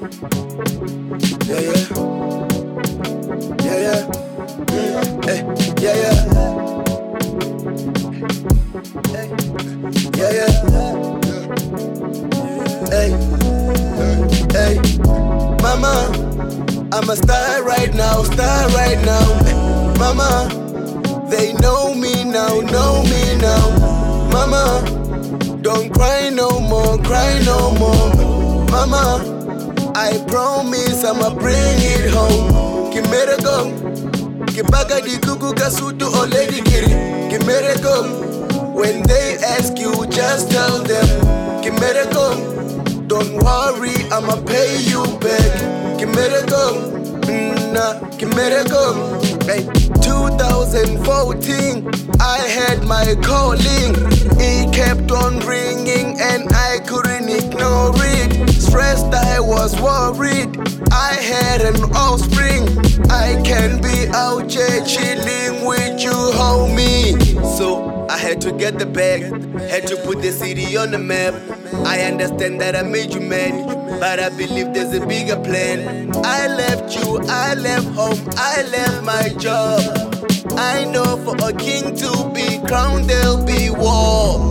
Yeah, yeah. Yeah, yeah. Hey, yeah, yeah. Hey, yeah, yeah. Hey, hey. Mama, I'm a star right now, star right now. Mama, they know me now, know me now. Mama, don't cry no more, cry no more. Mama, I promise I'ma bring it home. Kimereko, kibaga di kuku kasutu oledi kiri. Kimereko, when they ask you, just tell them. Kimereko, don't worry, I'ma pay you back. Kimereko, nah, Kimereko. Hey, 2014, I had my calling. It kept on ringing and I couldn't ignore it. Stressed, I was worried. I had an offspring. I can't be out here chilling with you, homie. So I had to get the bag, had to put the city on the map. I understand that I made you mad, but I believe there's a bigger plan. I left you, I left home, I left my job. I know for a king to be crowned, there'll be war.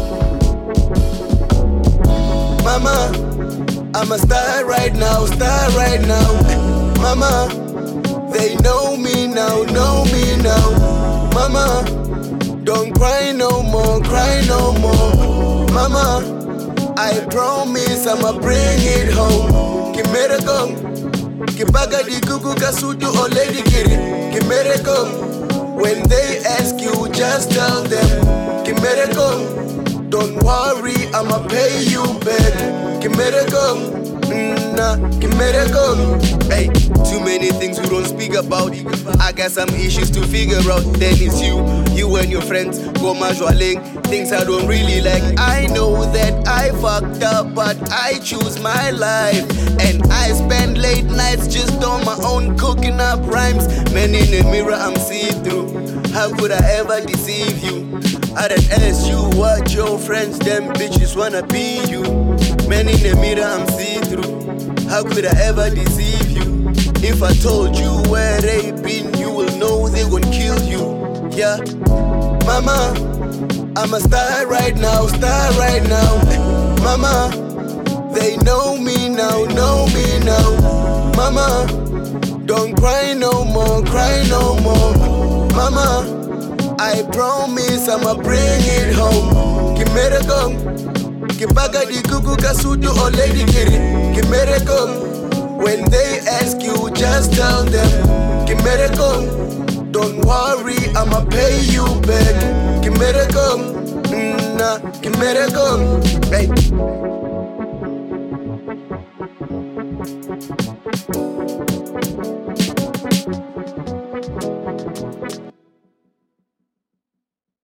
Mama, I'm a star right now, star right now. Mama, they know me now, know me now. Mama, don't cry no more, cry no more. Mama, I promise I'ma bring it home. Kimereko, kibaga di kuku kasutu oledi kiri. Kimereko, when they ask you, just tell them. Kimereko, don't worry, I'ma pay you back. Kimereko, nah, Kimereko. Hey, too many things we don't speak about. I got some issues to figure out. Then it's you and your friends go majualing. Things I don't really like. I know that I fucked up, but I choose my life. And I spend late nights just on my own cooking up rhymes. Man, in the mirror I'm see-through. How could I ever deceive you? I done asked you what your friends, them bitches wanna be you. Man, in the mirror I'm see-through. How could I ever deceive you? If I told you where they been, you will know they gon' kill you. Yeah, Mama, I'm a star right now, star right now. Mama, they know me now, know me now. Mama, don't cry no more, cry no more. Mama, I promise I'ma bring it home. Kimereko, kibaga di kuku kasutu oledi kiri. Kimereko, when they ask you, just tell them. Kimereko, don't worry, I'ma pay you back. Kimereko, nah, Kimereko. Hey.